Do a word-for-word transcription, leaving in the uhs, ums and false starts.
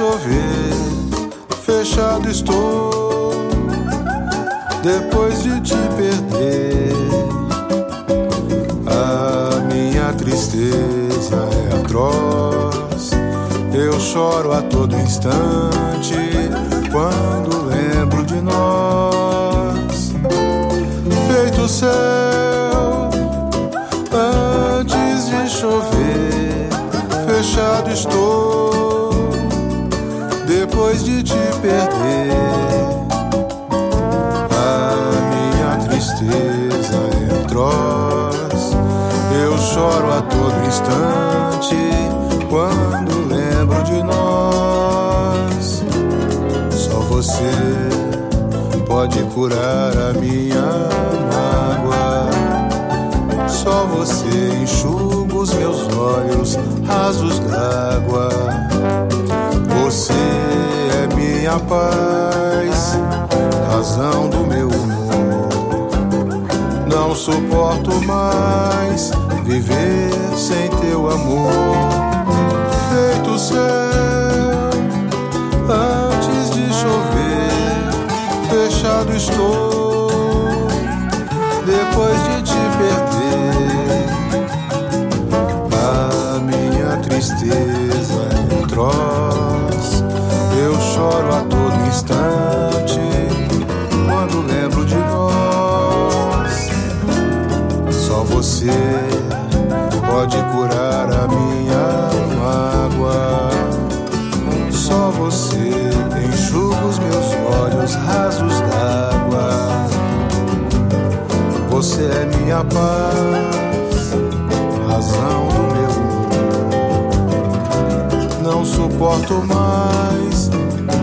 chover, fechado estou, depois de te perder. A minha tristeza é atroz, eu choro a todo instante quando lembro de nós. Feito céu, antes de chover, fechado estou, depois de te perder. A minha tristeza é atroz, eu choro a todo instante quando lembro de nós. Só você pode curar a minha mágoa, só você enxuga os meus olhos rasos d'água. Você é minha paz, razão do meu humor. Não suporto mais viver sem teu amor. Feito céu, antes de chover, fechado estou, depois de te perder. A minha tristeza é atroz, eu choro a todo instante quando lembro de nós. Só você pode curar a minha mágoa, só você enxuga os meus olhos rasos d'água. Você é minha paz, razão do meu amor. Não suporto mais